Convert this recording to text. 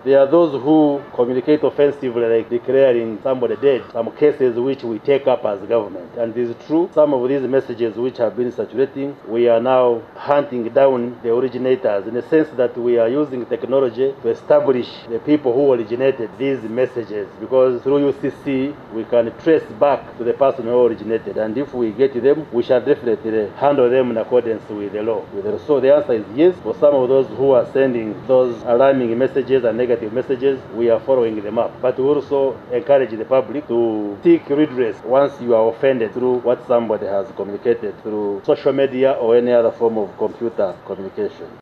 There are those who communicate offensively, like declaring somebody dead, some cases which we take up as government. And it is true, some of these messages which have been circulating, we are now hunting down the originators, in the sense that we are using technology to establish the people who originated these messages, because through UCC we can trace back to the person who originated, and if we get them, we shall definitely handle them in accordance with the law. So the answer is yes. For some of those who are sending those alarming messages and negative messages, we are following them up. But we also encourage the public to seek redress once you are offended through what somebody has communicated through social media or any other form of computer communication.